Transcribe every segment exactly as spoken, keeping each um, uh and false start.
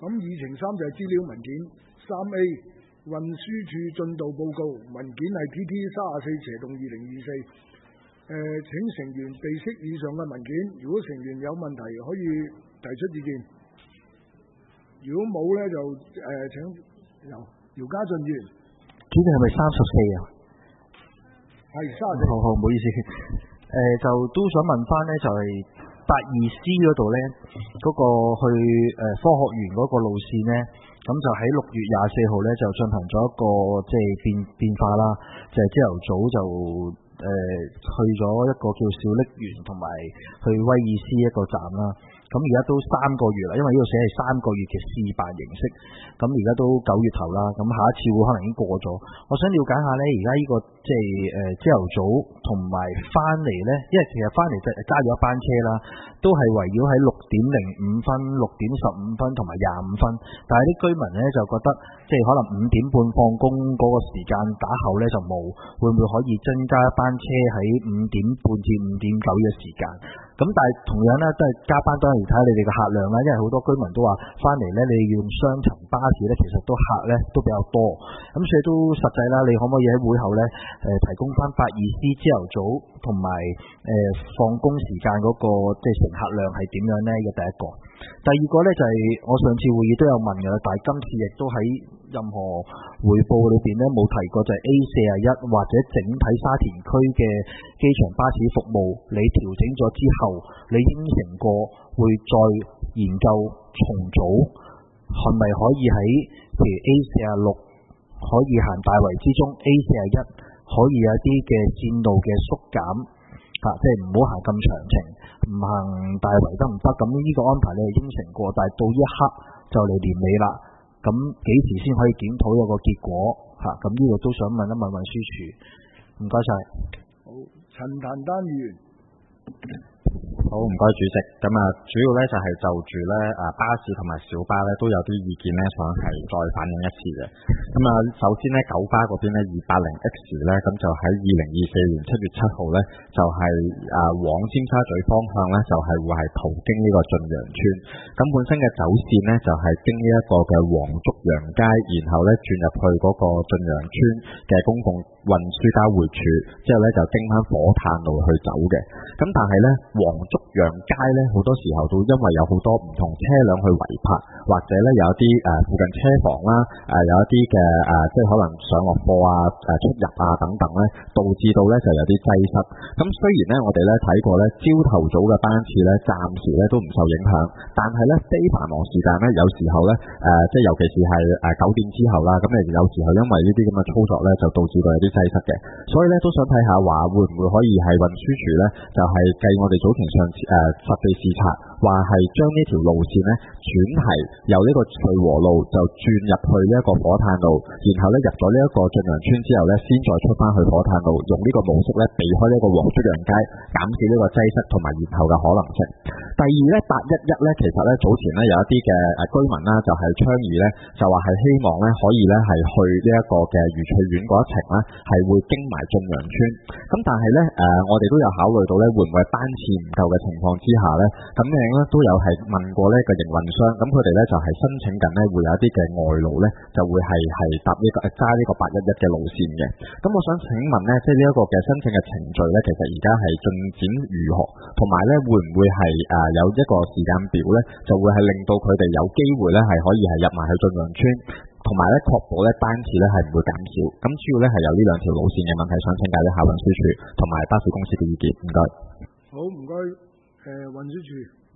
咁議程三就係資料文件。三 A 運輸署進度報告文件係 T T 三十四斜洞二零二四。誒，請成員備悉以上嘅文件，如果成員有問題可以提出意見。如果冇咧就誒、呃、請由姚家俊議員。 主席係咪三十四啊？ 係三十四。 好好，唔好意思。誒、呃，就都想問翻咧，就係八二 C 嗰度咧，嗰、那個去誒、呃、科學園嗰個路線咧，咁就喺六月廿四號咧就進行咗一個即係變變化啦，就係朝頭早就誒、呃、去咗一個叫小瀝源同埋去威爾斯一個站啦。咁而家都三個月啦，因為呢個寫係三個月嘅試辦形式。咁而家都九月頭啦，咁下一次會可能已經過咗。我想了解下咧，而家呢個即係誒朝頭早同埋翻嚟咧，因為其實翻嚟就加咗一班車啦，都係圍繞喺六點零五分、六點十五分同埋廿五分。但係啲居民咧就覺得，即係可能五點半放工嗰個時間打後咧就冇，會唔會可以增加一班車喺五點半至五點九嘅時間？咁但係同樣咧都係加班都係睇下你哋嘅客量啦，因為好多居民都話翻嚟咧，你要用雙層巴士咧，其實都客咧都比較多，咁所以都實際啦。你可唔可以喺會後咧誒、呃、提供翻八二 C 朝頭早同埋誒放工時間嗰、那個即係乘客量係點樣咧？嘅第一個，第二個咧就係、是、我上次會議都有問㗎啦，但係今次亦都喺任何匯報裏邊咧冇提過，就係 A 四十一或者整體沙田區嘅機場巴士服務，你調整咗之後，你應承過會再研究重組，係咪可以喺譬如 A 四十六可以行大圍之中 ，A 四十一可以有啲嘅線路嘅縮減，嚇、啊，即係唔好行咁長程，唔行大圍得唔得？咁呢個安排你係應承過，但係到呢一刻就嚟年尾啦。咁幾時先可以檢討有個結果嚇？咁、啊、呢個都想問一問運輸署。唔該晒。 好，陳壇丹議員。 好，唔該主席。咁啊，主要咧就係就住咧誒巴士同埋小巴咧都有啲意見咧，想係再反映一次嘅。咁啊，首先咧九巴嗰邊咧二八零 X 咧，咁就喺二零二四年七月七號咧，就係、是、誒、啊、往尖沙咀方向咧，就係、是、會係途經呢個駿洋邨。咁本身嘅走線咧就係、是、經呢一個嘅黃竹洋街，然後咧轉入去嗰個駿洋邨嘅公共運輸交匯處，之後咧就經翻火炭路去走嘅。咁但係咧黃竹洋街咧好多時候都因為有好多唔同車輛去違泊，或者咧有一啲誒、呃、附近車房啦，誒、呃、有一啲嘅誒即係可能上落貨啊、誒、呃、出入啊等等咧，導致到咧就有啲擠塞。咁雖然咧我哋咧睇過咧朝頭早嘅班次咧暫時咧都唔受影響，但係咧非繁忙時間咧有時候咧誒、呃、即係尤其是係誒九點之後啦，咁誒有時候因為呢啲咁嘅操作咧就導致到有啲擠塞嘅，所以咧都想睇下話會唔會可以係運輸署咧就係、是、計我哋早前上次誒、呃、實地視察，話係將呢條路線咧轉係由呢個瑞和路就轉入去呢一個火炭路，然後咧入咗呢一個駿洋邨之後咧，先再出翻去火炭路，用呢個模式咧避開呢個黃竹洋街，減少呢個擠塞同埋延後嘅可能性。第二咧八一一咧，其實咧早前咧有一啲嘅誒居民啦，就係倡議咧就話係希望咧可以咧係去呢一個嘅愉翠苑嗰一程咧係會經埋駿洋邨。咁但係咧誒我哋都有考慮到咧會唔會班次唔夠嘅情況之下咧，咁樣咧都有係問過呢個營運商，咁佢哋咧就係申請緊咧會有一啲嘅外勞咧就會係係搭呢個揸呢個八一一嘅路線嘅。咁我想請問咧，即係呢一個嘅申請嘅程序咧，其實而家係進展如何？同埋咧會唔會係誒有一個時間表咧，就會係令到佢哋有機會咧係可以係入埋去駿洋邨，同埋咧確保咧班次咧係唔會減少。咁主要咧係有呢兩條路線嘅問題，想請教一下運輸署同埋巴士公司嘅意見。唔該。 好，唔該。誒、呃，運輸署。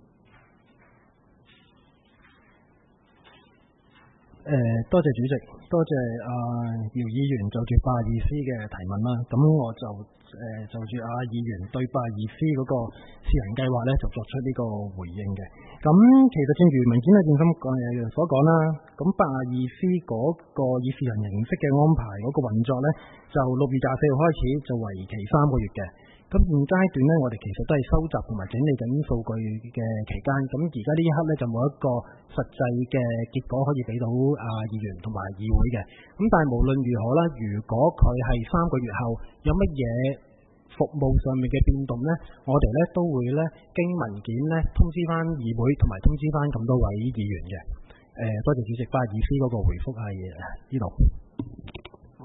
誒、呃，多謝主席，多謝阿姚議員就住八二 C 嘅提問啦。咁我就誒、呃、就住阿議員對八二 C 嗰個試行計劃咧，就作出呢個回應嘅。咁其實正如文件嘅正心講誒所講啦，咁八二 C 嗰個以試行形式嘅安排嗰個運作咧，就六月廿四號開始，就為期三個月嘅。咁現階段咧，我哋其實都係收集同埋整理緊數據嘅期間。咁而家呢一刻咧，就冇一個實際嘅結果可以俾到啊議員同埋議會嘅。咁但係無論如何啦，如果佢係三個月後有乜嘢服務上面嘅變動咧，我哋咧都會咧經文件咧通知翻議會同埋通知翻咁多位議員嘅。 誒多謝主席，巴爾斯嗰個回覆係呢度。 好。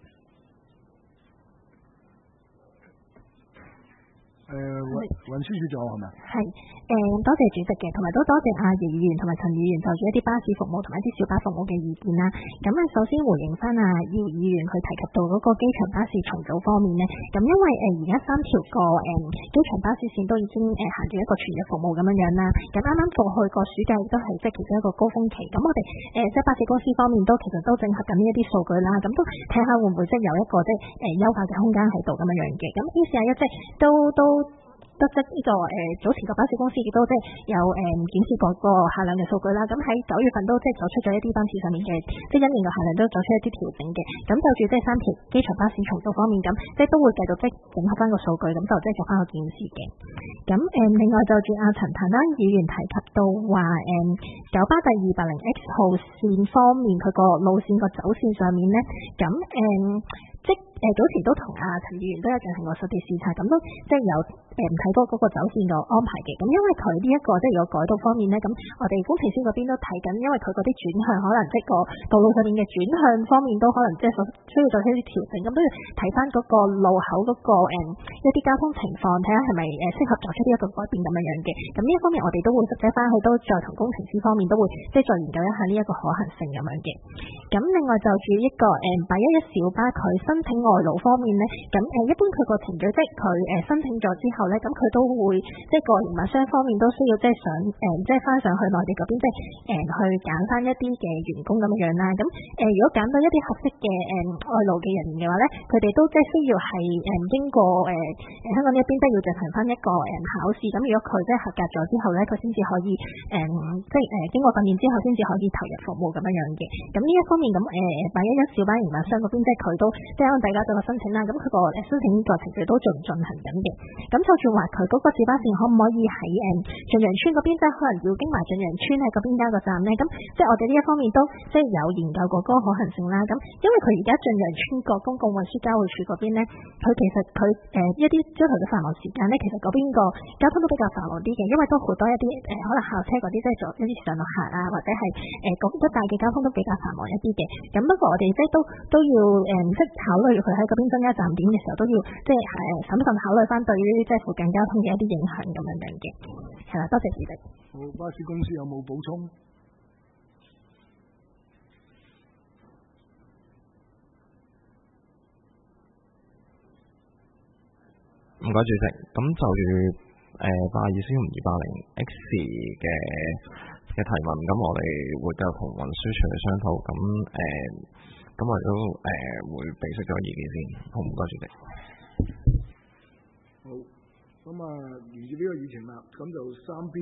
誒、呃、運運輸署長係咪？ 係誒、呃，多謝主席嘅，同埋都多謝阿姚議員同埋陳議員就住一啲巴士服務同埋一啲小巴服務嘅意見啦。咁啊，首先回應翻阿姚議員佢提及到嗰個機場巴士重組方面呢，咁因為誒而家三條個誒機場巴士線都已經誒行住一個全日服務咁樣樣啦。咁啱啱過去個暑假亦都係即係其中一個高峰期。咁我哋誒即係巴士公司方面都其實都整合緊呢一啲數據啦。咁都睇下會唔會即係有一個即係誒優化嘅空間喺度咁樣樣嘅。咁於是啊一即係都都。得即呢個誒早前個巴士公司亦都即係有誒檢視過個限量嘅數據啦，咁喺九月份都即係走出咗一啲班次上面嘅，即係因應個限量都走出一啲調整嘅。咁就住即係三條機場巴士重組方面，咁即係都會繼續即係整合翻個數據，咁就即係做翻個檢視嘅。咁誒另外就住阿陳騰啦議員提及到話誒九巴第二百零 X 號線方面，佢個路線個走線上面咧，咁誒。即誒早前都同阿陳議員都有進行過實地視察，咁都即係有誒睇過嗰個走線個安排嘅。咁因為佢呢一個即係如果改道方面咧，咁我哋工程師嗰邊都睇緊，因為佢嗰啲轉向可能即係個道路上面嘅轉向方面都可能即係所需要做一啲調整，咁都要睇翻嗰個路口嗰、那個誒、嗯、一啲交通情況，睇下係咪誒適合作出呢一個改變咁樣樣嘅。咁呢一方面我哋都會實際翻去，都再同工程師方面都會即係再研究一下呢一個可行性咁樣嘅。咁另外就住一個誒八一一小巴佢申請外勞方面咧，咁誒一般佢個程序即係佢誒申請咗之後咧，咁佢都會即係個營辦商方面都需要即係上誒即係翻上去內地嗰邊，即係誒去揀翻一啲嘅員工咁樣樣啦。咁誒如果揀到一啲合適嘅誒外勞嘅人員嘅話咧，佢哋都即係需要係誒經過誒誒香港呢一邊都要進行翻一個誒考試。咁如果佢即係合格咗之後咧，佢先至可以誒即係誒經過訓練之後先至可以投入服務咁樣樣嘅。咁呢一方面咁誒八一一小巴營辦商嗰邊即係佢都即係可能大家對個申請啦，咁佢個誒申請個程序都仲進行緊嘅。咁就算話佢嗰個小巴線可唔可以喺誒駿洋邨嗰邊，即係可能要經埋駿洋邨喺嗰邊加個站咧？咁即係我哋呢一方面都即係有研究過嗰個可行性啦。咁因為佢而家駿洋邨個公共運輸交匯處嗰邊咧，佢其實佢誒、呃、一啲朝頭嘅繁忙時間咧，其實嗰邊個交通都比較繁忙啲嘅，因為都好多一啲誒、呃、可能校車嗰啲即係做一啲上落客啊，或者係誒嗰一帶嘅交通都比較繁忙一啲嘅。咁不過我哋即係都都要誒即係考慮佢喺嗰邊增加站點嘅時候，都要即係誒審慎考慮翻對於即係附近交通嘅一啲影響咁樣樣嘅。係啦，多謝主席。 好，巴士公司有冇補充？ 唔該主席，咁就住誒八二三同二八零 X 嘅嘅提問，咁我哋會繼續同運輸署去商討，咁誒咁我哋都誒、呃、會俾出咗意見先。好，唔該主席。 好，咁啊，沿住呢個議程啦，咁就三邊。